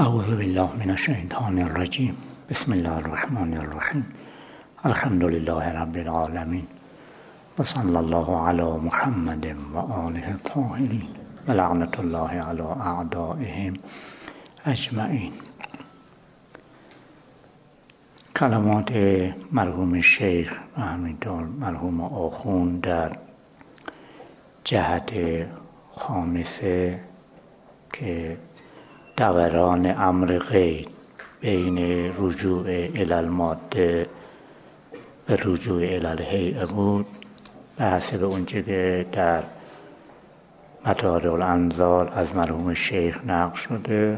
اعوذ بالله من الشیطان الرجیم. بسم الله الرحمن الرحیم. الحمد لله رب العالمین و صلی الله علی محمد و آله الطاهرین و لعنت الله علی اعدائهم اجمعین. کلمات مرحوم شیخ و همینطور مرحوم آخوند در جهت خامسه که دوران امر غیب بین رجوع الی الماده به رجوع الی الهیئه بود، به حسب اونچه که در مطالع الانظار از مرحوم شیخ نقل شده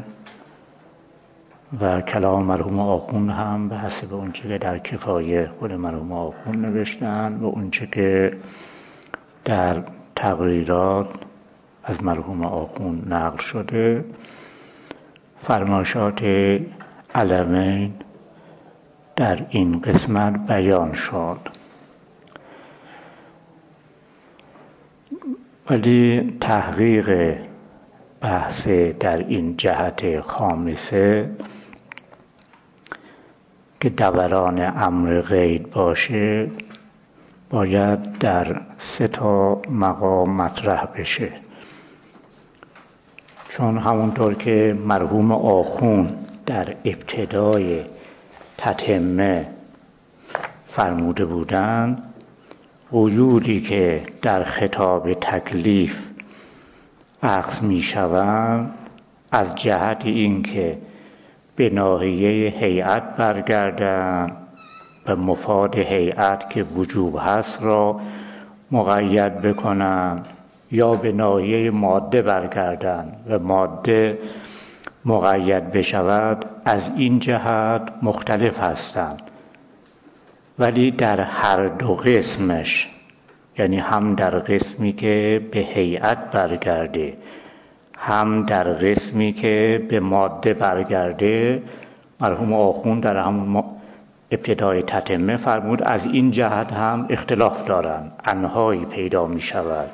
و کلام مرحوم آخوند هم به حسب اونچه که در کفایه خود مرحوم آخوند نوشتن و اونچه که در تقریرات از مرحوم آخوند نقل شده. فرمایشات علمین در این قسمت بیان شد، ولی تحقیق بحث در این جهت خامسه که دوران امر غیب باشه باید در 3 مقام مطرح بشه، چون همونطور که مرحوم آخوند در ابتدای تتمه فرموده بودند، قیودی که در خطاب تکلیف اخذ می شوند از جهت اینکه به ناحیه هیئت برگردند و مفاد هیئت که وجوب هست را مقید بکنند، یا به ناحیه ماده برگردند و ماده مقید بشود، از این جهت مختلف هستند. ولی در هر دو قسمش، یعنی هم در قسمی که به هیئت برگرده هم در قسمی که به ماده برگرده، مرحوم آخوند در همون ابتدای تتمه فرمود از این جهت هم اختلاف دارند، انهایی پیدا می شود.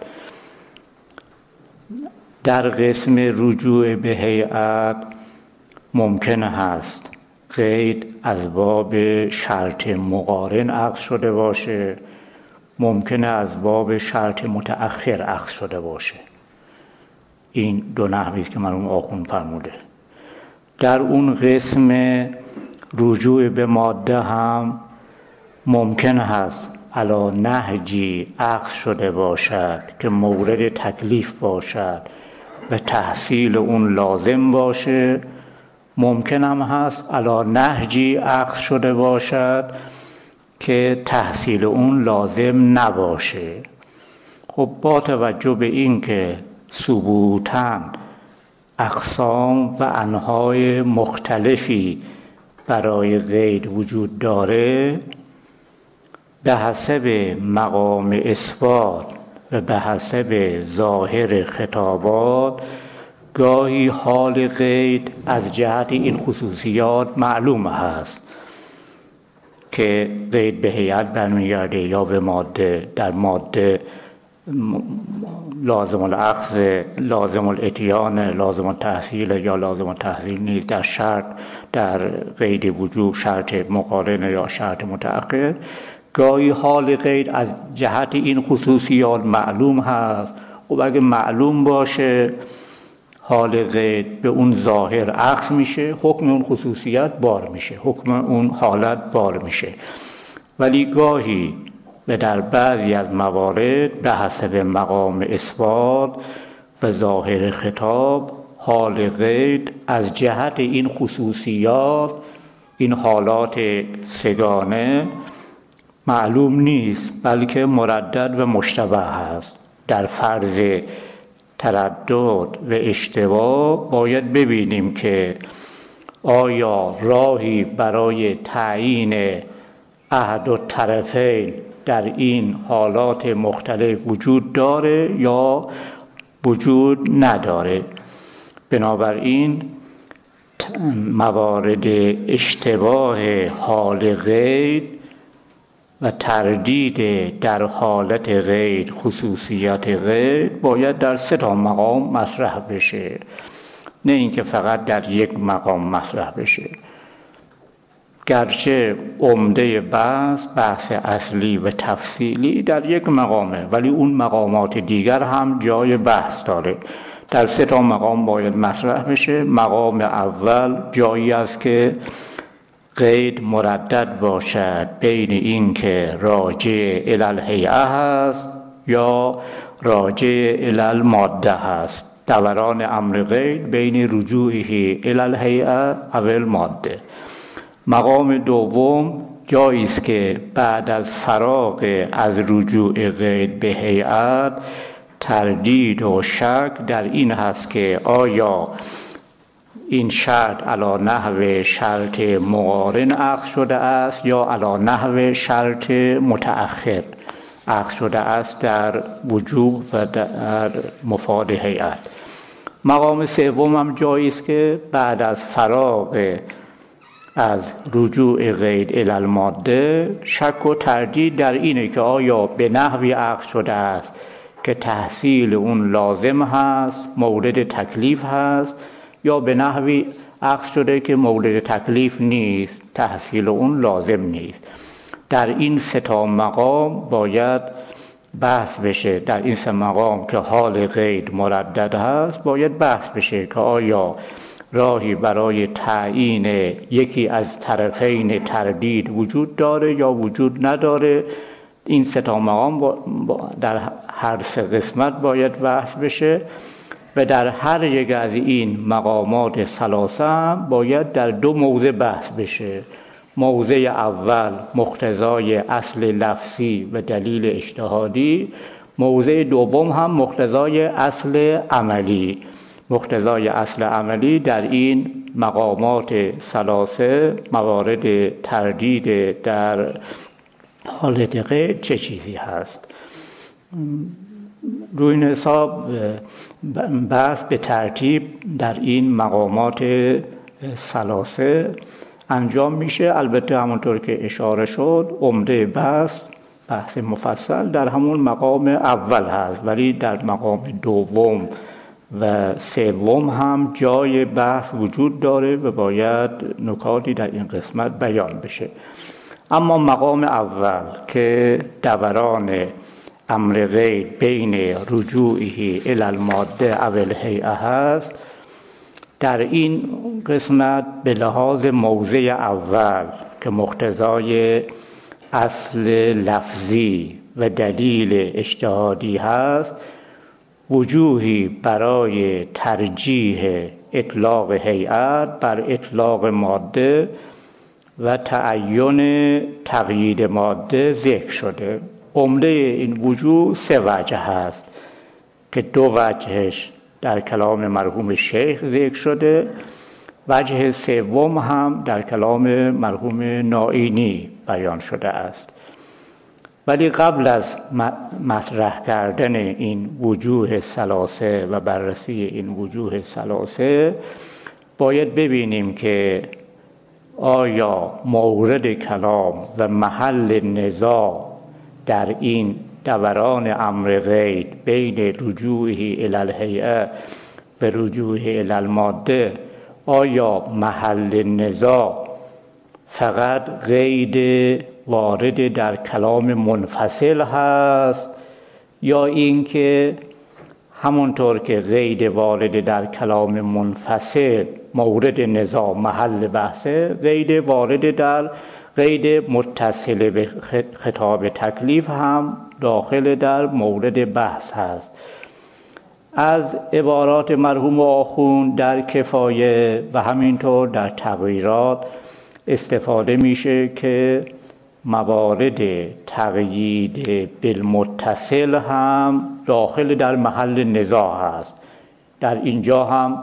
در قسم رجوع به هیئت ممکن هست قید از باب شرط مقارن اخذ شده باشه، ممکن از باب شرط متأخر اخذ شده باشه. این دو نحوی است که مرحوم آخوند فرموده. در اون قسم رجوع به ماده هم ممکن هست علی نهجی اخذ شده باشد که مورد تکلیف باشد و تحصیل اون لازم باشه، ممکن هم هست علی نهجی اخذ شده باشد که تحصیل اون لازم نباشه. خب با توجه به این که ثبوتاً اقسام و انواع مختلفی برای قید وجود داره، به حسب مقام اثبات و به حسب ظاهر خطابات گاهی حال قید از جهت این خصوصیات معلوم هست که قید به هیئت برمیگرده یا به ماده. در ماده لازم الاخذ، لازم الاتیان، لازم التحصیل یا لازم التحصیل نیست. در شرط، در قید وجوب شرط مقارن یا شرط متأخر، گاهی حال قید از جهت این خصوصیات معلوم هست. و اگه معلوم باشه حال قید به اون ظاهر اخذ میشه، حکم اون خصوصیت بار میشه، حکم اون حالت بار میشه. ولی گاهی و در بعضی از موارد به حسب مقام اثبات و ظاهر خطاب حال قید از جهت این خصوصیات، این حالات سگانه معلوم نیست، بلکه مردد و مشتبه هست. در فرض تردد و اشتباه باید ببینیم که آیا راهی برای تعیین احد الطرفین در این حالات مختلف وجود داره یا وجود نداره. بنابراین موارد اشتباه حال قید و تردید در حالت غیر خصوصیت غیر باید در 3 مقام مطرح بشه. نه اینکه فقط در یک مقام مطرح بشه. گرچه عمده بحث اصلی و تفصیلی در یک مقامه، ولی اون مقامات دیگر هم جای بحث داره. در 3 مقام باید مطرح بشه. مقام اول جایی است که قید مردد باشد بین این که راجع الی الهیئه هست یا راجع الی الماده هست. دوران امر قید بین رجوعه الی الهیئه او الماده. مقام دوم جایی است که بعد از فراغ از رجوع قید به هیئت تردید و شک در این هست که آیا این شرط علی نحو شرط مقارن اخذ شده است یا علی نحو شرط متأخر اخذ شده است در وجوب و در مفاد هیئت. مقام سوم هم جایی است که بعد از فراغ از رجوع قید الی الماده شک و تردید در اینه که آیا به نحوی اخذ شده است که تحصیل اون لازم هست، مورد تکلیف هست، یا به نحوی اخذ شده که مورد تکلیف نیست، تحصیل اون لازم نیست. در این 3 مقام باید بحث بشه. در این 3 مقام که حال قید مردد هست باید بحث بشه که آیا راهی برای تعیین یکی از طرفین تردید وجود داره یا وجود نداره. این 3 مقام در هر 3 قسمت باید بحث بشه و در هر یک از این مقامات 3 هم باید در 2 موضع بحث بشه. موضع اول مقتضای اصل لفظی و دلیل اجتهادی، موضع دوم هم مقتضای اصل عملی. مقتضای اصل عملی در این مقامات 3 موارد تردید در حالت قید چه چیزی هست. روی این حساب بحث به ترتیب در این مقامات 3 انجام میشه. البته همونطور که اشاره شد عمده بحث مفصل در همون مقام اول هست، ولی در مقام دوم و 3 هم جای بحث وجود داره و باید نکاتی در این قسمت بیان بشه. اما مقام اول که دوران امر قید بین رجوعه الی الماده او الهیئه هست، در این قسمت به لحاظ موضع اول که مقتضای اصل لفظی و دلیل اجتهادی هست، وجوهی برای ترجیح اطلاق هیئت بر اطلاق ماده و تعین تقیید ماده ذکر شده. عمده این وجوه 3 وجه هست که 2 وجهش در کلام مرحوم شیخ ذکر شده، وجه 3 هم در کلام مرحوم نائینی بیان شده است. ولی قبل از مطرح کردن این وجوه 3 و بررسی این وجوه 3 باید ببینیم که آیا مورد کلام و محل نزاع در این دوران امر قید بین رجوعه الی الهیئه و رجوعه الی الماده، آیا محل نزاع فقط قید وارد در کلام منفصل هست یا اینکه همونطور که قید وارد در کلام منفصل مورد نزاع محل بحثه، قید وارد در قید متصل به خطاب تکلیف هم داخل در مورد بحث هست. از عبارات مرحوم آخوند در کفایه و همینطور در تغییرات استفاده میشه که موارد تقیید بالمتصل هم داخل در محل نزاع هست. در اینجا هم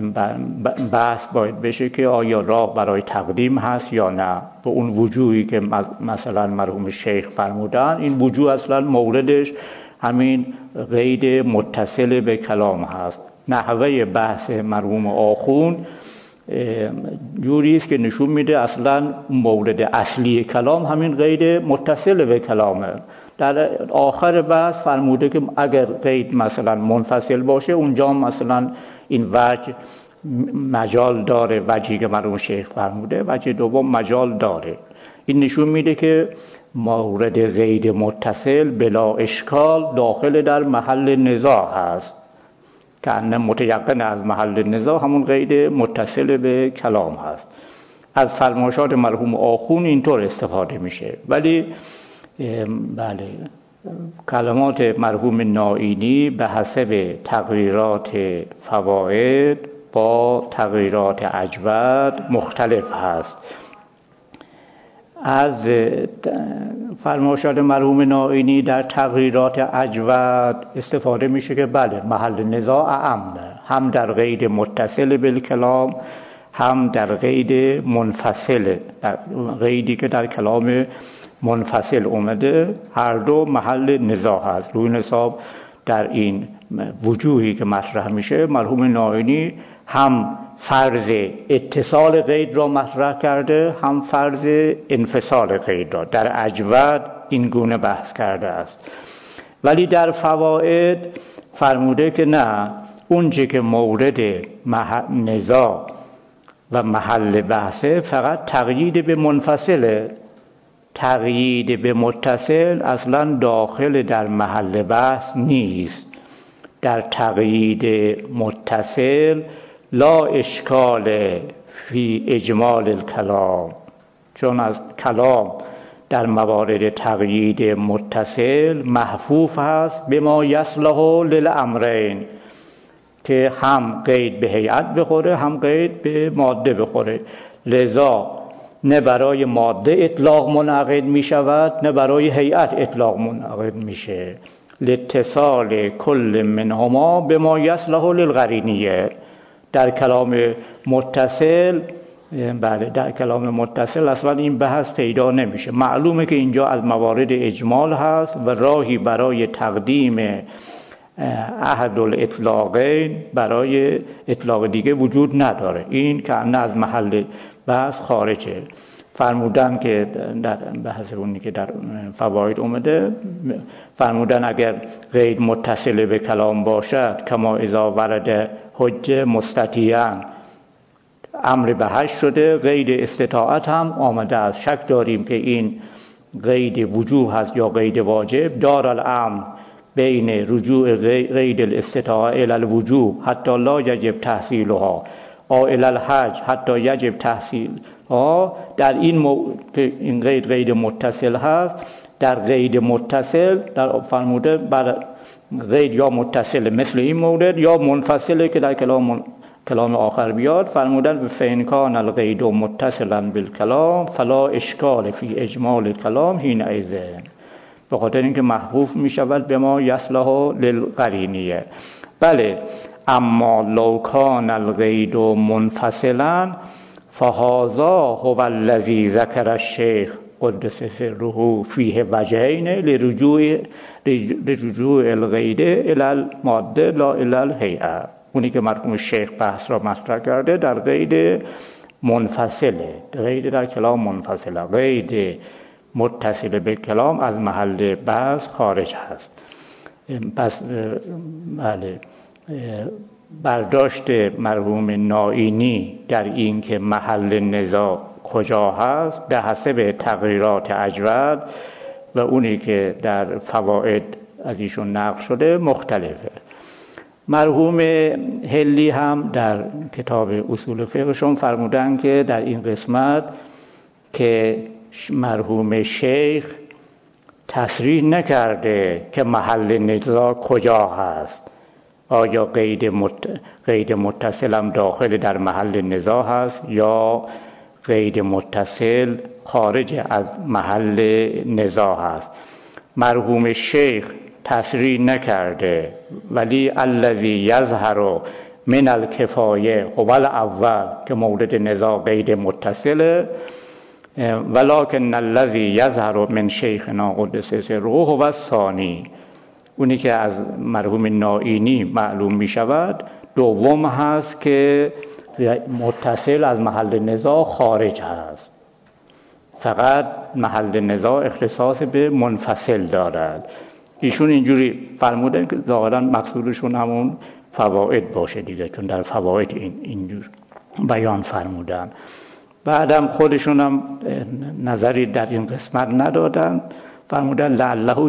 بحث باید بشه که آیا راه برای تقدیم هست یا نه. به اون وجوهی که مثلا مرحوم شیخ فرمودن، این وجوه اصلا موردش همین قید متصل به کلام هست. نحوه بحث مرحوم آخوند جوری است که نشون میده اصلا مورد اصلی کلام همین قید متصل به کلامه. در آخر بحث فرموده که اگر قید مثلا منفصل باشه اونجا مثلا این وجه مجال داره، وجهی که مرحوم شیخ فرموده. وجه دوم مجال داره. این نشون میده که مورد غیر متصل بلا اشکال داخل در محل نزاع هست که انه متیقن از محل نزاع همون غیر متصل به کلام هست. از فرمایشات مرحوم آخون اینطور استفاده میشه. ولی بله کلمات مرحوم نائینی به حسب تغییرات فواید با تغییرات اجود مختلف هست. از فرمایشات مرحوم نائینی در تغییرات اجود استفاده میشه که بله محل نزاع اعمه، هم در غیر متصل بالکلام هم در غیر منفصل، در غیری که در کلام منفصل اومده، هر دو محل نزاع هست. روی حساب در این وجوهی که مطرح میشه مرحوم نائینی هم فرض اتصال غیر را مطرح کرده، هم فرض انفصال غیر را در اجود این گونه بحث کرده است. ولی در فواید فرموده که نه، اونچه که مورد نزاع و محل بحثه فقط تقیید به منفصله، تقیید به متصل اصلا داخل در محل بحث نیست. در تقیید متصل لا اشکال فی اجمال الکلام، چون از کلام در موارد تقیید متصل محفوف هست به ما یصلح للامرین، که هم قید به هیئت بخوره هم قید به ماده بخوره. لذا نه برای ماده اطلاق منعقد می شود نه برای هیئت اطلاق منعقد میشه. لاتصال کل منهما به ما یصلح للقرینیه. در کلام متصل بله در کلام متصل اصلا این بحث پیدا نمیشه. معلومه که اینجا از موارد اجمال هست و راهی برای تقدیم احد الاطلاقین برای اطلاق دیگه وجود نداره. این که نه از محل بحث خارجه. فرمودن که در بحث اونی که در فواید اومده، فرمودن اگر غیر متصل به کلام باشد کما اذا ورد حجه مستطیعاً، امر به حج شده، غیر استطاعت هم آمده است. شک داریم که این غیر وجوب هست یا غیر واجب. دار الامر بین رجوع غیر الاستطاعه الى الوجوب حتی لا یجب تحصیلها او الى الحج حتی یجب تحصیلها. در این غیر متصل هست، در غیر متصل در فرموده بر غیر یا متصل مثل این مورد یا منفصله که در کلام آخر بیاد. فرمودن فإن کان الغیر متصلا بالکلام فلا اشکال فی اجمال الکلام حینئذ، به خاطر اینکه محفوف می شود به ما یصلح للقرینیه. بله اما لو کان الغیر منفصلا فهذا هو الذی ذکر الشیخ قدس سره فیه وجهین لرجوع الغیر الی الماده لا الی الهیئه. اونی که مرحوم شیخ بحث را مطرح کرده در غیر منفصله، غیر در کلام منفصله، غیر متصل به کلام از محل بحث خارج هست. پس بله برداشت مرحوم نائینی در این که محل نزاع کجا هست به حسب تغییرات اجود و اونی که در فواید از ایشون نقل شده مختلفه. مرحوم هلی هم در کتاب اصول فقهشون فرمودن که در این قسمت که مرحوم شیخ تصریح نکرده که محل نزاع کجا هست، آیا قید متصل هم داخل در محل نزاع هست یا قید متصل خارج از محل نزاع هست. مرحوم شیخ تصریح نکرده، ولی الذی یظهر من الکفایه هو الاول که مورد نزاع قید متصله، ولکن الذی یظهر من شیخنا قدس سره هو الثانی، اونی که از مرحوم نائینی معلوم می شود دوم هست که متصل از محل نزاع خارج هست. فقط محل نزاع اختصاص به منفصل دارد. ایشون اینجوری فرمودن که ظاهرا مقصودشون همون فواید باشه دیگه، چون در فواید اینجور بیان فرمودن. بعدم خودشون هم نظری در این قسمت ندادن، فرمودن لعله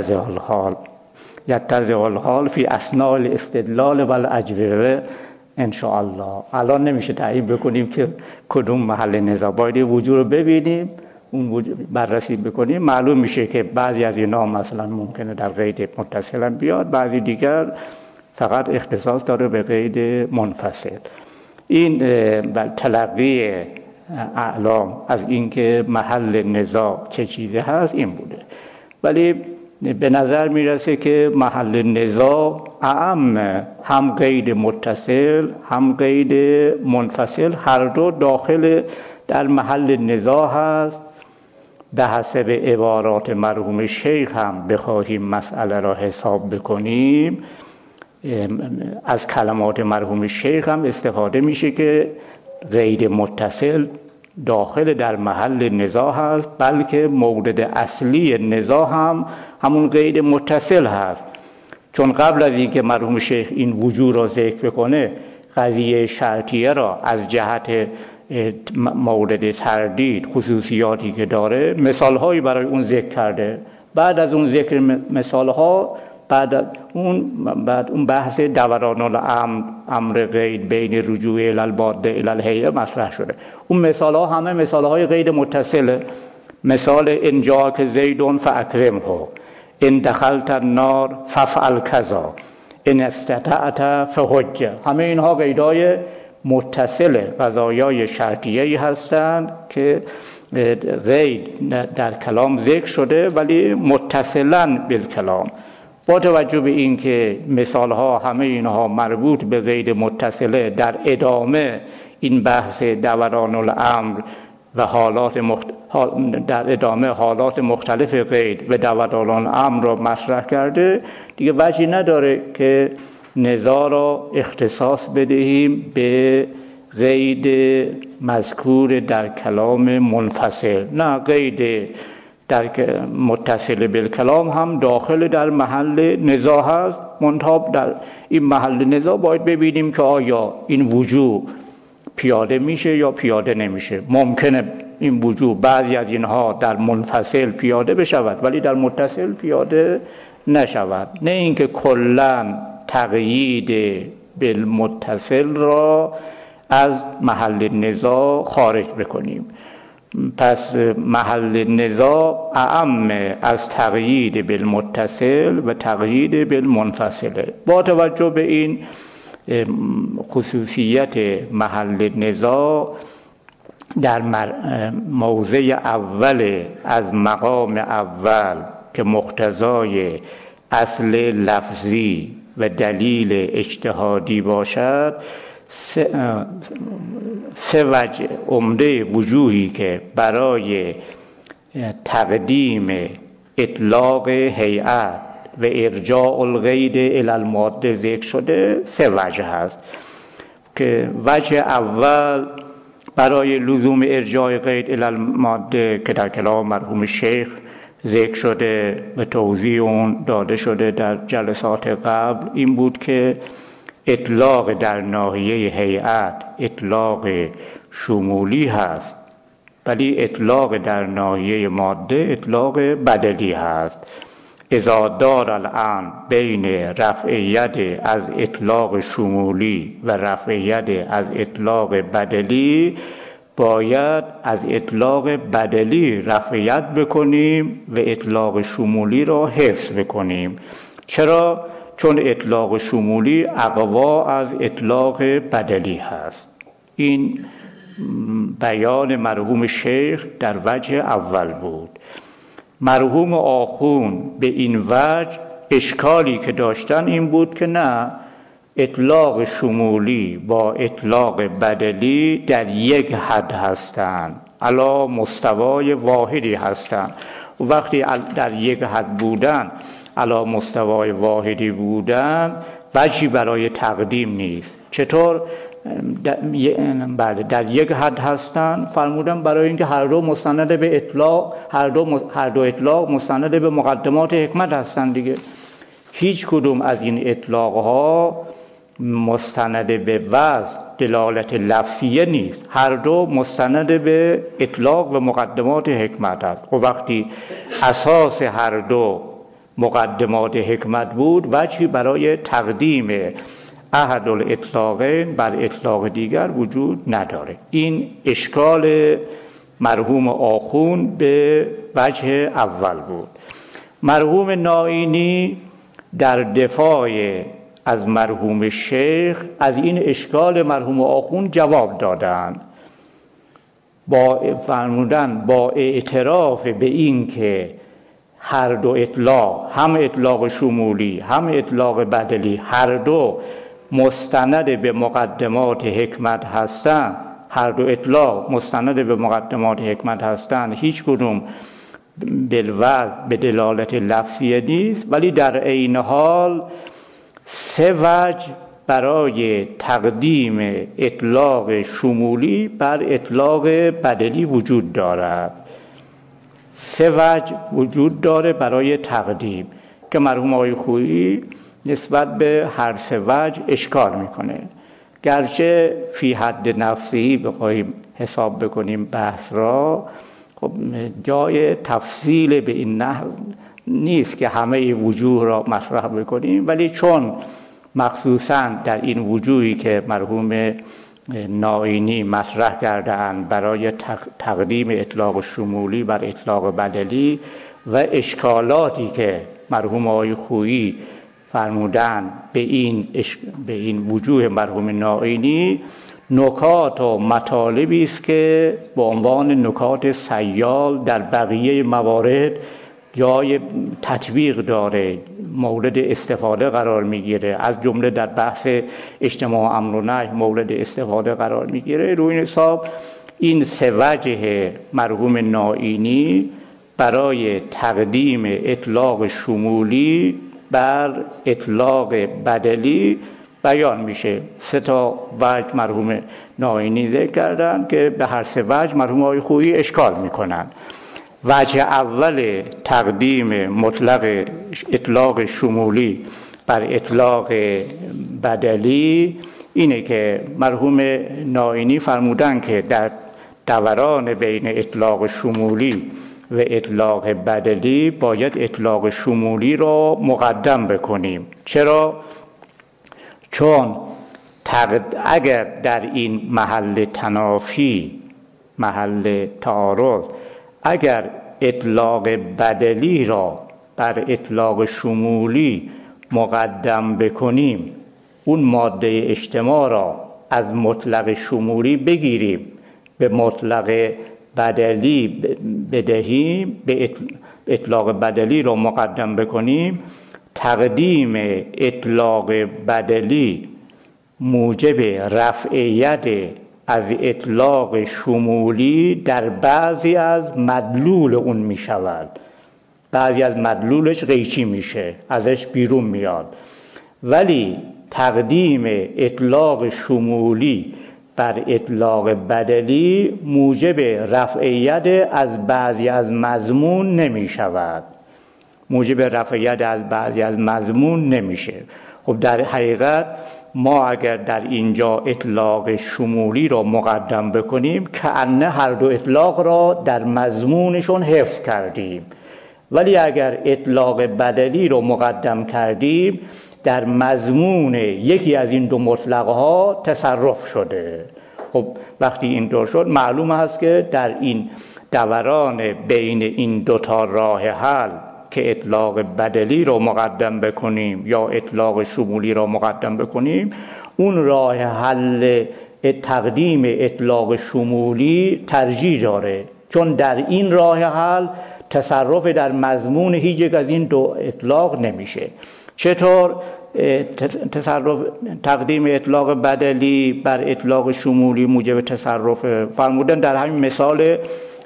یتضح الحال فی اثناء الاستدلال و الاجوبه ان شاء الله. الان نمیشه تعیین بکنیم که کدوم محل نزاع، باید وجود رو ببینیم، اون بررسی بکنیم، معلوم میشه که بعضی از اینا مثلا ممکنه در قید متصل بیاد، بعضی دیگر فقط اختصاص داره به قید منفصل. این تلقی اعلام از اینکه محل نزاع چه چیزی هست این بوده، ولی به نظر میرسه که محل نزاع اعم، هم قید متصل هم قید منفصل هر دو داخل در محل نزاع هست. به حسب عبارات مرحوم شیخ هم بخواهیم مسئله را حساب بکنیم، از کلمات مرحوم شیخ هم استفاده میشه که قید متصل داخل در محل نزاع هست، بلکه مورد اصلی نزاع هم همون قید متصل هست. چون قبل از اینکه مرحوم شیخ این وجوه را ذکر بکنه، قضیه شرطیه را از جهت مورد تردید، خصوصیاتی که داره، مثالهایی برای اون ذکر کرده. بعد از اون ذکر مثالها، بعد اون بحث دوران الامر قید بین رجوع الی الباده الی الهیئه مطرح شده. اون مثالها همه مثالهای قید متصله. مثال ان جاءک زید فاکرمه، ان دخلت النار فافعل کذا، ان استطعت فحج، همه اینها قیدای متصل قضایای شرطیه‌ای هستند که قید در کلام ذکر شده ولی متصلاً بالکلام. با توجه به این که مثالها همه اینها مربوط به قید متصله، در ادامه این بحث دوران الامر و در ادامه حالات مختلف قید و دوران الامر را مطرح کرده، دیگه وجهی نداره که نزاع را اختصاص بدهیم به قید مذکور در کلام منفصل. نه، قید در متصل بالکلام هم داخل در محل نزاع هست، منتها در این محل نزاع باید ببینیم که آیا این وجوه پیاده میشه یا پیاده نمیشه. ممکنه این وجوه بعضی از اینها در منفصل پیاده بشود ولی در متصل پیاده نشود، نه اینکه کلاً تقیید بالمتصل را از محل نزاع خارج بکنیم. پس محل نزاع اعم از تقیید بالمتصل و تقیید بالمنفصله. با توجه به این خصوصیت محل نزاع، در موضع اول از مقام اول که مقتضای اصل لفظی و دلیل اجتهادی باشد، سه وجه عمده وجوهی که برای تقدیم اطلاق هیئت و ارجاع القید الی الماده ذکر شده، سه وجه هست که وجه اول برای لزوم ارجاع قید الی الماده که در کلام مرحوم شیخ ذکر شده و توضیح اون داده شده در جلسات قبل، این بود که اطلاق در ناحیه هیئت اطلاق شمولی هست، ولی اطلاق در ناحیه ماده اطلاق بدلی هست. اذا دار الان بین رفعیت از اطلاق شمولی و رفعیت از اطلاق بدلی، باید از اطلاق بدلی رفعیت بکنیم و اطلاق شمولی را حفظ بکنیم. چرا؟ چون اطلاق شمولی اقوا از اطلاق بدلی هست. این بیان مرحوم شیخ در وجه اول بود. مرحوم آخوند به این وجه اشکالی که داشتن این بود که نه، اطلاق شمولی با اطلاق بدلی در یک حد هستند، علی مستوای واحدی هستند. و وقتی در یک حد بودن، علی مستوای واحدی بودن، وجهی برای تقدیم نیست. چطور؟ در یک حد هستند فرمودن برای اینکه هر دو مستند به اطلاق، هر دو اطلاق مستند به مقدمات حکمت هستند دیگه. هیچ کدوم از این اطلاق ها مستند به وضع دلالت لفظیه نیست، هر دو مستند به اطلاق و مقدمات حکمت است. و وقتی اساس هر دو مقدمات حکمت بود، وجهی برای تقدیم احد الاطلاقین بر اطلاق دیگر وجود نداره. این اشکال مرحوم آخوند به وجه اول بود. مرحوم نائینی در دفاع از مرحوم شیخ از این اشکال مرحوم آخوند جواب دادند، با فرمودن با اعتراف به این که هر دو اطلاق، هم اطلاق شمولی هم اطلاق بدلی، هر دو مستند به مقدمات حکمت هستند، هر دو اطلاق مستند به مقدمات حکمت هستند، هیچ کدوم بالوضع به دلالت لفظی نیست، ولی در عین حال سه وجه برای تقدیم اطلاق شمولی بر اطلاق بدلی وجود دارد. سه وجه وجود داره برای تقدیم که مرحوم آقای خویی نسبت به هر سه وجه اشکال میکنه. گرچه فی حد نفسی بخوایم حساب بکنیم بحث را، خب جای تفصیل به این نحو نیست که همه وجوه را مطرح بکنیم، ولی چون مخصوصا در این وجوهی که مرحوم نائینی مطرح کرده‌اند برای تقدیم اطلاق شمولی بر اطلاق بدلی و اشکالاتی که مرحوم آقای خویی فرمودن به این وجوه مرحوم نائینی، نکات و مطالبی است که به عنوان نکات سیال در بقیه موارد جای تطبیق داره، مورد استفاده قرار میگیره، از جمله در بحث اجتماع امر و نهی مورد استفاده قرار میگیره. روی این حساب این سه وجه مرحوم نائینی برای تقدیم اطلاق شمولی بر اطلاق بدلی بیان میشه. سه تا وجه مرحوم نائینی ذکر کردن که به هر سه وجه مرحوم آقای خویی اشکال میکنن. وجه اول تقدیم مطلق اطلاق شمولی بر اطلاق بدلی اینه که مرحوم نائینی فرمودن که در دوران بین اطلاق شمولی و اطلاق بدلی باید اطلاق شمولی را مقدم بکنیم. چرا؟ چون اگر در این محل تنافی، محل تعارض، اگر اطلاق بدلی را بر اطلاق شمولی مقدم بکنیم، اون ماده اجتماع را از مطلق شمولی بگیریم به مطلق بدلی بدهیم، به اطلاق بدلی را مقدم بکنیم، تقدیم اطلاق بدلی موجب رفعیت از اطلاق شمولی در بعضی از مدلول اون می شود. بعضی از مدلولش قیچی میشه، ازش بیرون میاد. ولی تقدیم اطلاق شمولی بر اطلاق بدلی موجب رفعیت از بعضی از مضمون نمی شود. موجب رفعیت از بعضی از مضمون نمیشه. خب در حقیقت ما اگر در اینجا اطلاق شمولی را مقدم بکنیم، کأنه هر دو اطلاق را در مضمونشون حفظ کردیم. ولی اگر اطلاق بدلی را مقدم کردیم، در مضمون یکی از این دو مطلقها تصرف شده. خب وقتی اینطور شد، معلوم است که در این دوران بین این دوتا راه حل که اطلاق بدلی رو مقدم بکنیم یا اطلاق شمولی رو مقدم بکنیم، اون راه حل تقدیم اطلاق شمولی ترجیح داره، چون در این راه حل تصرف در مضمون هیچ یک از این دو اطلاق نمیشه. چطور تصرف تقدیم اطلاق بدلی بر اطلاق شمولی موجب تصرف؟ فرمودن در همین مثال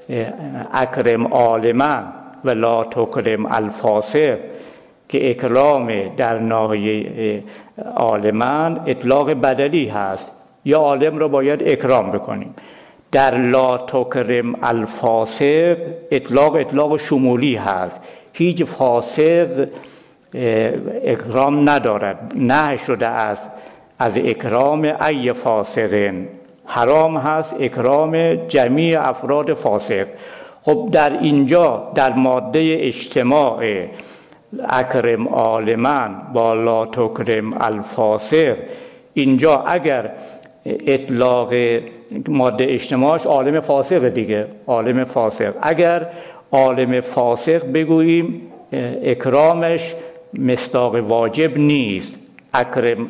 اکرم عالما و لا تکرم الفاسق که اکرام در ناحیه عالما اطلاق بدلی هست، یا عالم رو باید اکرام بکنیم. در لا تکرم الفاسق اطلاق شمولی هست، هیچ فاسق اکرام ندارد، نهی شده است از اکرام ای فاسقین، حرام هست اکرام جمیع افراد فاسق. خب در اینجا در ماده اجتماع اکرم عالما با لا تکرم الفاسق، اینجا اگر اطلاق ماده اجتماعش عالم فاسق دیگه، عالم فاسق، اگر عالم فاسق بگوییم اکرامش مصداق واجب نیست. اکرم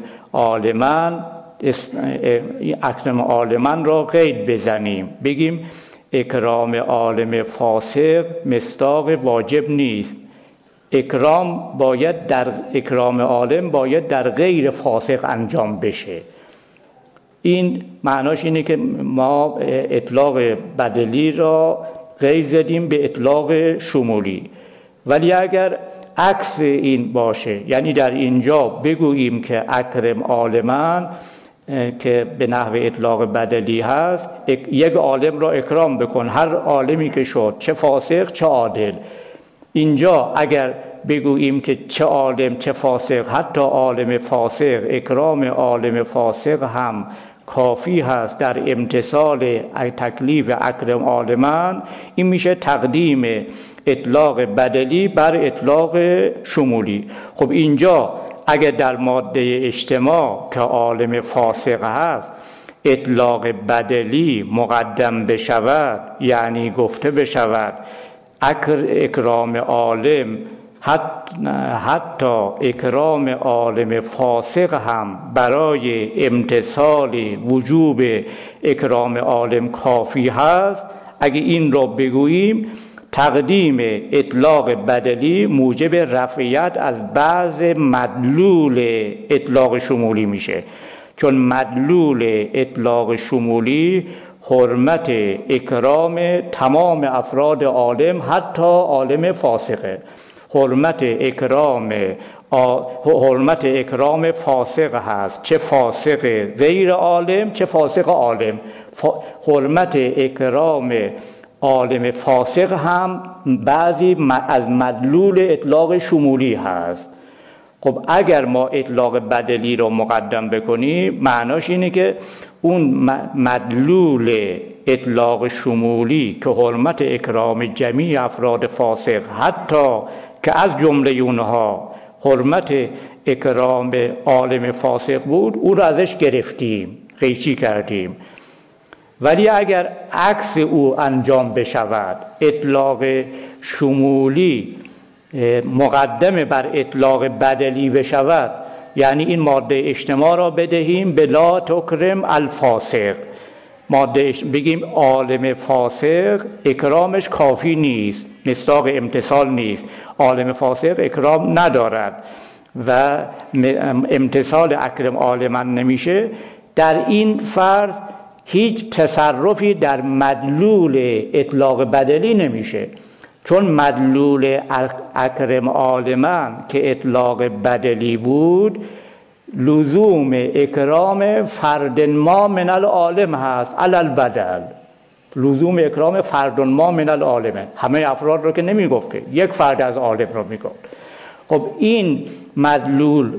عالما را قید بزنیم، بگیم اکرام عالم فاسق مصداق واجب نیست. اکرام عالم باید در غیر فاسق انجام بشه. این معناش اینه که ما اطلاق بدلی را قید زدیم به اطلاق شمولی. ولی اگر عکس این باشه، یعنی در اینجا بگوییم که اکرم عالما که به نحو اطلاق بدلی هست، یک عالم را اکرام بکن، هر عالمی که شد، چه فاسق چه عادل. اینجا اگر بگوییم که چه عالم چه فاسق، حتی عالم فاسق، اکرام عالم فاسق هم کافی هست در امتثال تکلیف اکرم عالما، این میشه تقدیم اطلاق بدلی بر اطلاق شمولی. خب اینجا اگر در ماده اجتماع که عالم فاسق هست اطلاق بدلی مقدم بشود، یعنی گفته بشود اکرام عالم، حتی اکرام عالم فاسق هم برای امتثال وجوب اکرام عالم کافی هست، اگه این را بگوییم تقدیم اطلاق بدلی موجب رفعیت از بعض مدلول اطلاق شمولی میشه. چون مدلول اطلاق شمولی حرمت اکرام تمام افراد عالم، حتی عالم فاسقه. حرمت اکرام فاسق هست، چه فاسق غیر عالم چه فاسق عالم. حرمت اکرام عالم فاسق هم بعضی از مدلول اطلاق شمولی هست. خب اگر ما اطلاق بدلی رو مقدم بکنیم، معناش اینه که اون مدلول اطلاق شمولی که حرمت اکرام جمیع افراد فاسق، حتی که از جمله اونها حرمت اکرام عالم فاسق بود، اون رو ازش گرفتیم، قیچی کردیم. ولی اگر عکس او انجام بشود، اطلاق شمولی مقدم بر اطلاق بدلی بشود، یعنی این ماده اجتماع را بدهیم به لا تکرم الفاسق، بگیم عالم فاسق اکرامش کافی نیست، مصداق امتثال نیست، عالم فاسق اکرام ندارد و امتثال اکرم عالما نمیشه. در این فرض هیچ تصرفی در مدلول اطلاق بدلی نمیشه، چون مدلول اکرم عالما که اطلاق بدلی بود لزوم اکرام فرد ما من العالم هست علی البدل. لزوم اکرام فرد ما من العالمه، همه افراد رو که نمیگفت، که یک فرد از عالم رو میگفت. خب این مدلول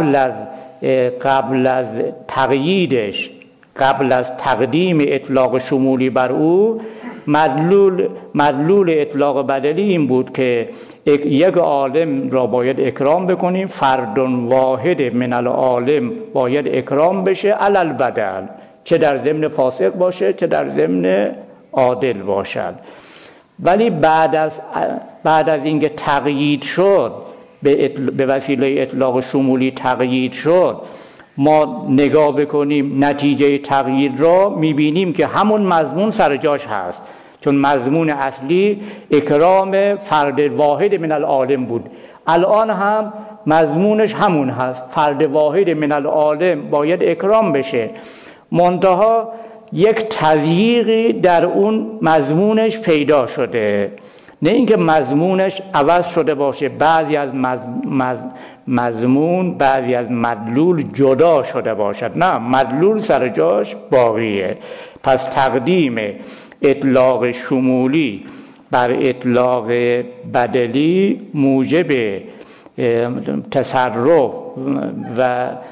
قبل از تقییدش، قبل از تقدیم اطلاق شمولی بر او، مدلول اطلاق بدلی این بود که یک عالم را باید اکرام بکنیم، فرد واحد من العالم باید اکرام بشه علی البدل، چه در ضمن فاسق باشه چه در ضمن عادل باشد. ولی بعد از اینکه تقیید شد، به وسیله اطلاق شمولی تقیید شد، ما نگاه بکنیم نتیجه تغییر را، میبینیم که همون مضمون سر جاش هست، چون مضمون اصلی اکرام فرد واحد من العالم بود. الان هم مضمونش همون هست، فرد واحد من العالم باید اکرام بشه، منتها یک تضییقی در اون مضمونش پیدا شده، نه اینکه مضمونش عوض شده باشه، بعضی از مضمون، بعضی از مدلول جدا شده باشد، نه، مدلول سر جاش باقیه. پس تقدیم اطلاق شمولی بر اطلاق بدلی موجب تصرف و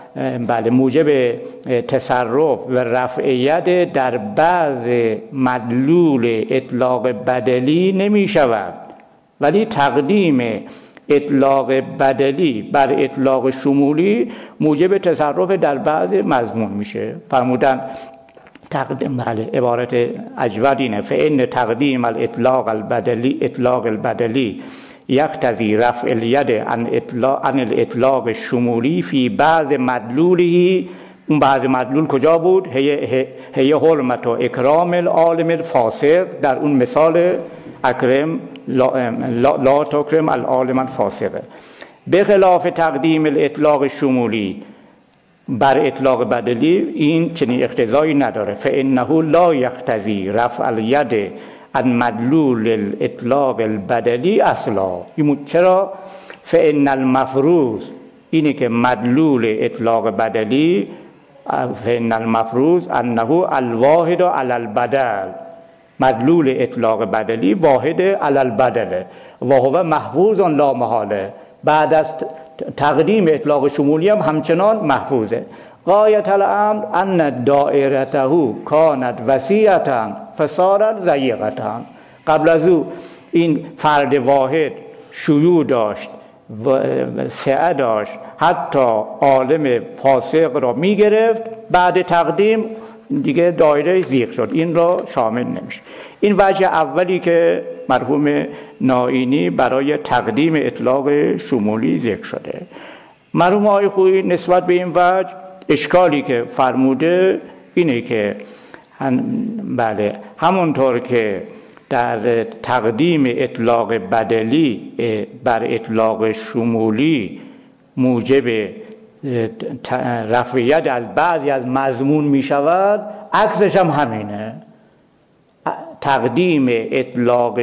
بله موجب تصرف و رفع در بعض مدلول اطلاق بدلی نمی شود، ولی تقدیم اطلاق بدلی بر اطلاق شمولی موجب تصرف در بعض مضمون میشه. فرمودن تقدیم، بله عبارت اجود اینه: فإن تقدیم اطلاق البدلی یقتضی رفع الید عن الاطلاق الشمولی فی بعض مدلوله. اون بعض مدلول کجا بود؟ هی حرمت و اکرام العالم الفاسق. در اون مثال اکرم لا تکرم العالم الفاسق. به خلاف تقدیم الاطلاق شمولی بر اطلاق بدلی این چنین اقتضایی نداره. فإنه لا یقتضی رفع الید عن مدلول الاطلاق البدلی اصلا. چرا؟ فإن المفروض اینه که مدلول اطلاق بدلی، فإن المفروض انه الواحد علی البدل، مدلول اطلاق بدلی واحد علی البدل و هو محفوظ لا محاله. بعد از تقدیم اطلاق شمولی هم همچنان محفوظه. غایت الامر ان دائرته کانت وسیعة فصارت ضیقة. قبل از او این فرد واحد شیوع داشت و سعه داشت، حتی عالم فاسق را میگرفت. بعد تقدیم دیگه دایره ضیق شد، این را شامل نمیشه. این وجه اولی که مرحوم نائینی برای تقدیم اطلاق شمولی ذکر شده. مرحوم آقای خویی نسبت به این وجه اشکالی که فرموده اینه که بله همونطور که در تقدیم اطلاق بدلی بر اطلاق شمولی موجب رفعیت از بعضی از مضمون می شود، عکسش هم همینه. تقدیم اطلاق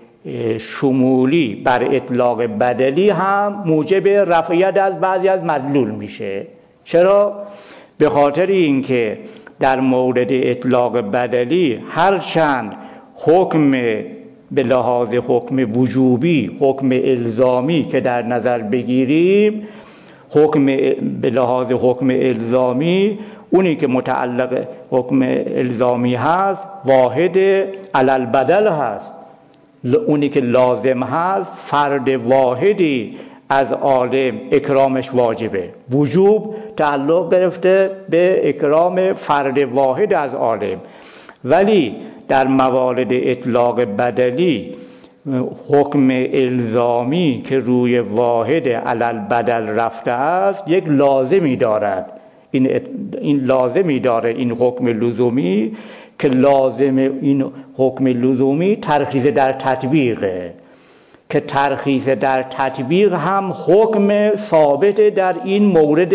شمولی بر اطلاق بدلی هم موجب رفعیت از بعضی از مدلول میشه. چرا؟ به خاطر اینکه در مورد اطلاق بدلی هرچند حکم به لحاظ حکم وجوبی، حکم الزامی که در نظر بگیریم، حکم به لحاظ حکم الزامی اونی که متعلق حکم الزامی هست واحد علی البدل هست. اونی که لازم هست فرد واحدی از عالم اکرامش واجبه. وجوب تعلق گرفته به اکرام فرد واحد از عالم، ولی در موارد اطلاق بدلی حکم الزامی که روی واحد علی البدل رفته است یک لازمی دارد. این لازمی داره، این حکم لزومی، که لازم این حکم لزومی ترخیص در تطبیقه، که ترخیص در تطبیق هم حکم ثابت در این مورد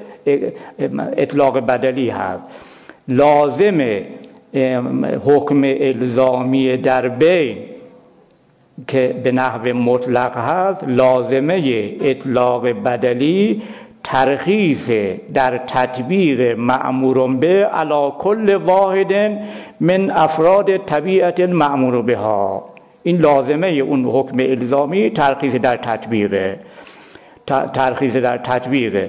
اطلاق بدلی هست. لازم حکم الزامی در بین که به نحو مطلق هست، لازمه اطلاق بدلی ترخیص در تطبیق مأمور به علی کل واحد من افراد طبیعت المأمور بها. این لازمه اون حکم الزامی ترخیص در تطبیقه، ترخیص در تطبیقه.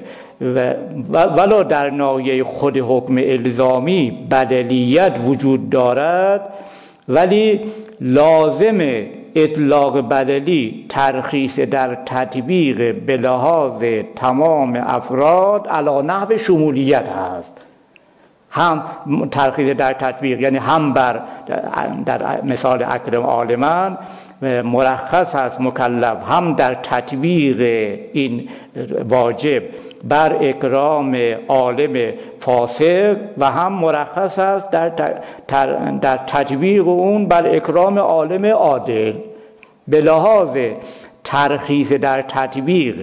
ولو در ناحیه خود حکم الزامی بدلیت وجود دارد، ولی لازم اطلاق بدلی ترخیص در تطبیق به لحاظ تمام افراد علی نحو شمولیت هست. هم ترخیص در تطبیق یعنی هم در مثال اکرم عالمان مرخص هست مکلف هم در تطبیق این واجب بر اکرام عالم فاسق و هم مرخص است در تطبیق اون بر اکرام عالم عادل. به لحاظ ترخیص در تطبیق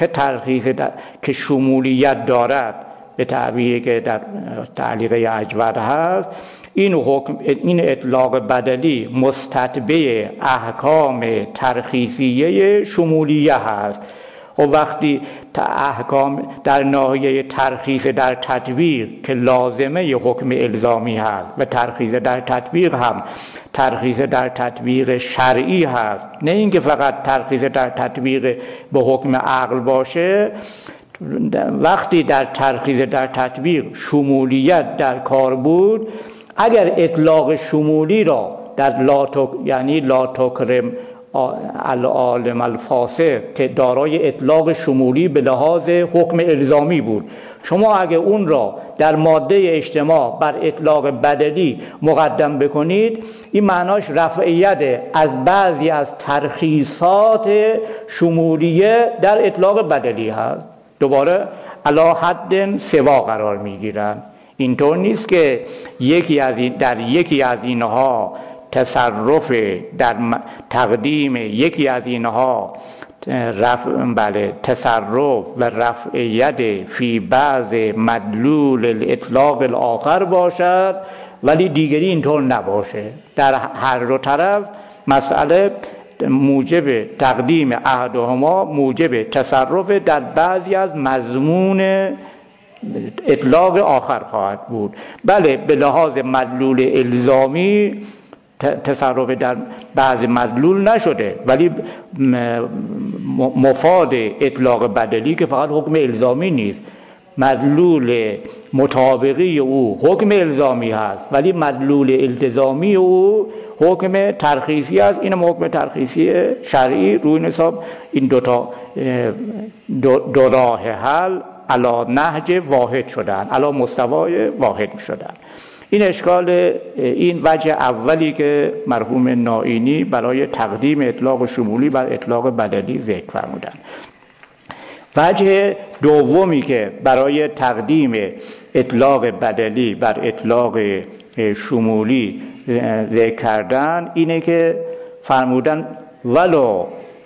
که شمولیت دارد، به تعبیری که در تعلیق اجود هست، این اطلاق بدلی مستتبع احکام ترخیصیه شمولیه هست. و وقتی احکام در ناحیه ترخیص در تطبیق که لازمه حکم الزامی هست و ترخیص در تطبیق هم ترخیص در تطبیق شرعی هست، نه اینکه فقط ترخیص در تطبیق به حکم عقل باشه، وقتی در ترکیز در تطبیق شمولیت در کار بود، اگر اطلاق شمولی را در یعنی لا تکرم العالم الفاسق که دارای اطلاق شمولی به لحاظ حکم الزامی بود، شما اگر اون را در ماده اجتماع بر اطلاق بدلی مقدم بکنید، این معناش رفعیت از بعضی از ترخیصات شمولیه در اطلاق بدلی هست، دوباره علی حد سوا قرار میگیرن. اینطور نیست که در یکی از اینها تصرف در تقدیم یکی از اینها تصرف و رفعیت فی بعض مدلول الاطلاق الاخر باشد ولی دیگری اینطور نباشه. در هر دو طرف مسئله موجب تقدیم احدهما موجب تصرف در بعضی از مضمون اطلاق آخر خواهد بود. بله، به لحاظ مدلول الزامی تصرف در بعض مدلول نشده، ولی مفاد اطلاق بدلی که فقط حکم الزامی نیست، مدلول مطابقی او حکم الزامی هست ولی مدلول التزامی او حکم ترخیصی است. این حکم ترخیصی شرعی روی حساب این دو راه حل علی نهج واحد شدن، علی مستوای واحد شدن. این اشکال، این وجه اولی که مرحوم نائینی برای تقدیم اطلاق شمولی بر اطلاق بدلی ذکر فرمودند. وجه دومی که برای تقدیم اطلاق بدلی بر اطلاق شمولی ذکر کردن اینه که فرمودن ولو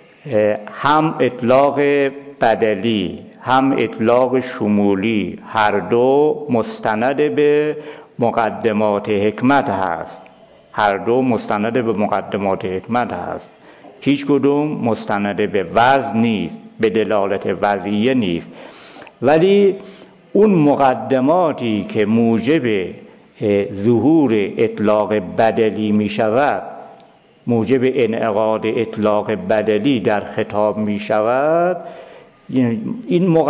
هم اطلاق بدلی هم اطلاق شمولی هر دو مستند به مقدمات حکمت هست، هر دو مستند به مقدمات حکمت هست، هیچ کدوم مستند به وضع نیست، به دلالت وضعیه نیست، ولی اون مقدماتی که موجب ظهور اطلاق بدلی می شود، موجب انعقاد اطلاق بدلی در خطاب می شود، این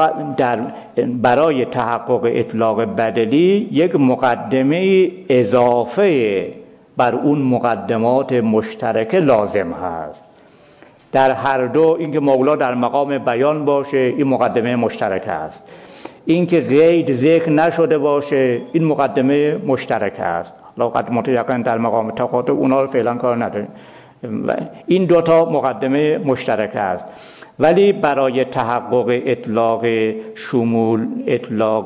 برای تحقق اطلاق بدلی یک مقدمه اضافه بر اون مقدمات مشترکه لازم هست. در هر دو، اینکه مولا در مقام بیان باشه این مقدمه مشترک است، اینکه قید ذکر نشده باشه این مقدمه مشترک است. مقدمات یقین در مقام تقاطع اونا رو فعلا کار نداریم، این دوتا مقدمه مشترک است. ولی برای تحقق اطلاق شمول اطلاق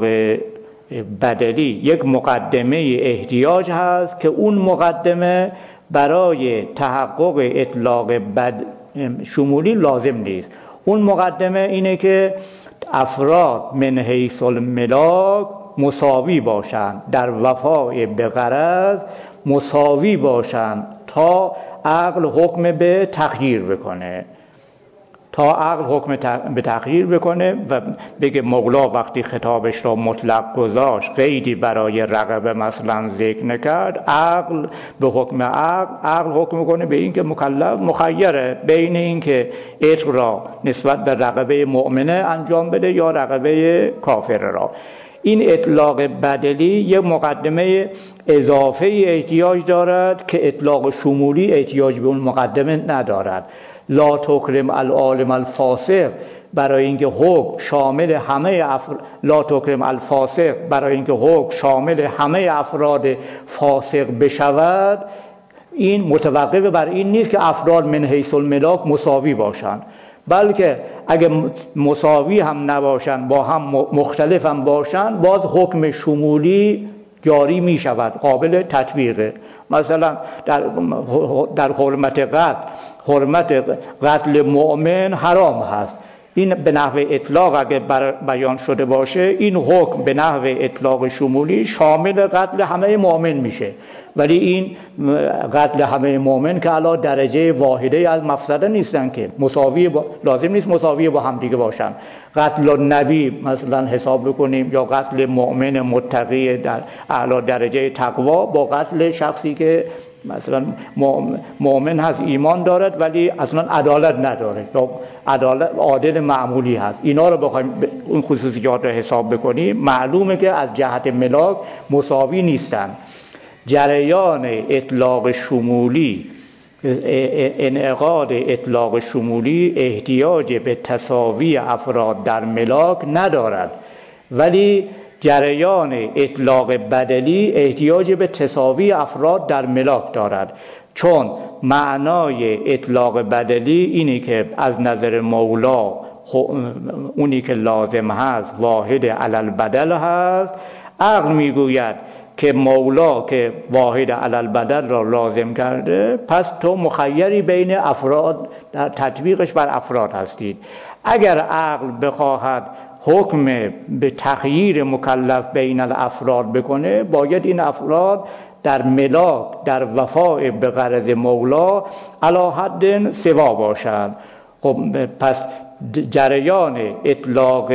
بدلی یک مقدمه احتیاج هست که اون مقدمه برای تحقق اطلاق شمولی لازم نیست. اون مقدمه اینه که افراد من حیث الملاک مساوی باشند، در وفای به غرض مساوی باشند تا عقل حکم به تغییر بکنه، تا عقل حکم به تغییر بکنه و بگه مولا وقتی خطابش را مطلق گذاشت قیدی برای رقبه مثلا ذکر نکرد، عقل به حکم عقل حکم کنه به این که مکلف مخیره بین این که عتق را نسبت به رقبه مؤمنه انجام بده یا رقبه کافر را. این اطلاق بدلی یک مقدمه اضافه احتیاج دارد که اطلاق شمولی احتیاج به اون مقدمه ندارد. لا تکرم العالم الفاسق برای اینکه حکم شامل همه لا تکرم الفاسق برای اینکه حکم شامل همه افراد فاسق بشود، این متوقف بر این نیست که افراد من حیث الملاک مساوی باشند، بلکه اگه مساوی هم نباشند با هم مختلف هم باشند باز حکم شمولی جاری می شود، قابل تطبیقه. مثلا در حرمت قتل مؤمن حرام هست، این به نحو اطلاق اگه بیان شده باشه این حکم به نحو اطلاق شمولی شامل قتل همه مؤمن میشه، ولی این قتل همه مؤمن که علا درجه واحده از مفسده نیستن که لازم نیست مساوی با هم دیگه باشن. قتل نبی مثلا حساب بکنیم یا قتل مؤمن متقی در اعلی درجه تقوا با قتل شخصی که مثلا مؤمن هست ایمان دارد ولی اصلا عدالت نداره یا عدالت عادل معمولی هست، اینا رو بخوایم اون خصوصیات رو حساب بکنیم معلومه که از جهت ملاک مساوی نیستن. جریان اطلاق شمولی، انعقاد اطلاق شمولی احتیاج به تساوی افراد در ملاک ندارد، ولی جریان اطلاق بدلی احتیاج به تساوی افراد در ملاک دارد، چون معنای اطلاق بدلی اینی که از نظر مولا اونی که لازم هست واحد علل بدل هست. عقل میگوید که مولا که واحد علل بدل را لازم کرده، پس تو مخیری بین افراد در تطبیقش بر افراد هستید. اگر عقل بخواهد حکم به تخییر مکلف بین الافراد بکنه، باید این افراد در ملاک در وفاء به غرض مولا علی حد سوا باشند. خب پس جریان اطلاق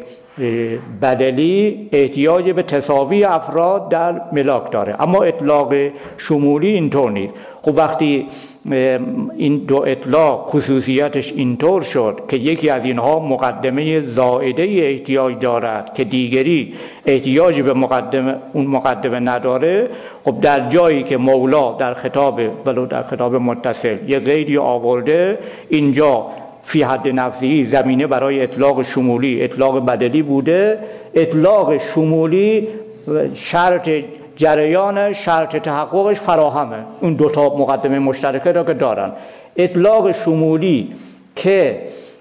بدلی احتیاج به تساوی افراد در ملاک داره، اما اطلاق شمولی اینطور نیست. خب وقتی این دو اطلاق خصوصیتش اینطور شد که یکی از اینها مقدمه زائده احتیاج دارد که دیگری احتیاج به اون مقدمه نداره، خب در جایی که مولا در خطاب ولو در خطاب متصل یه قیدی آورده، اینجا فی حد نفسی زمینه برای اطلاق شمولی اطلاق بدلی بوده. اطلاق شمولی شرط جریان شرط تحققش فراهمه، اون دوتا مقدمه مشترکه را که دارن. اطلاق شمولی که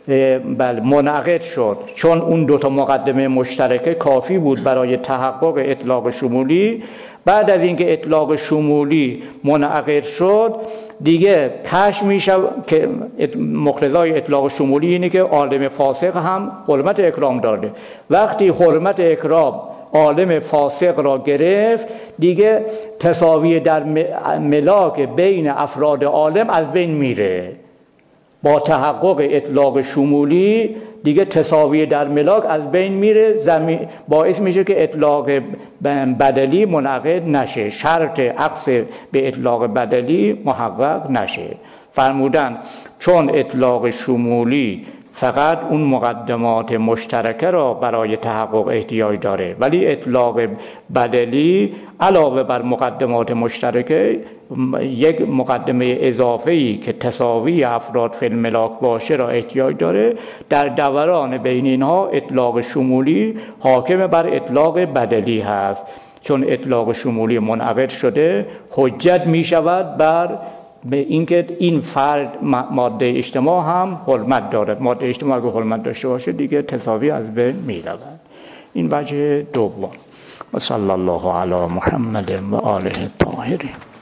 منعقد شد چون اون دوتا مقدمه مشترکه کافی بود برای تحقق اطلاق شمولی، بعد از اینکه اطلاق شمولی منعقد شد دیگه کشف میشه که مقتضای اطلاق شمولی اینه که عالم فاسق هم حرمت اکرام داره. وقتی حرمت اکرام عالم فاسق را گرفت، دیگه تساوی در ملاک بین افراد عالم از بین میره. با تحقق اطلاق شمولی دیگه تساوی در ملاک از بین میره، باعث میشه که اطلاق بدلی منعقد نشه، شرط عکس به اطلاق بدلی محقق نشه. فرمودن چون اطلاق شمولی فقط اون مقدمات مشترکه را برای تحقق احتیاج داره، ولی اطلاق بدلی علاوه بر مقدمات مشترکه یک مقدمه اضافه‌ای که تساوی افراد فی الملاک باشه را احتیاج داره. در دوران بین اینها اطلاق شمولی حاکم بر اطلاق بدلی هست، چون اطلاق شمولی منعقد شده حجت می شود بر به اینکه این فرد ماده اجتماع هم حرمت دارد. ماده اجتماع اگه حرمت داشته باشه دیگه تساوی از بین می رود. این وجه دوم. و صلی الله علی محمد و آله الطاهرین.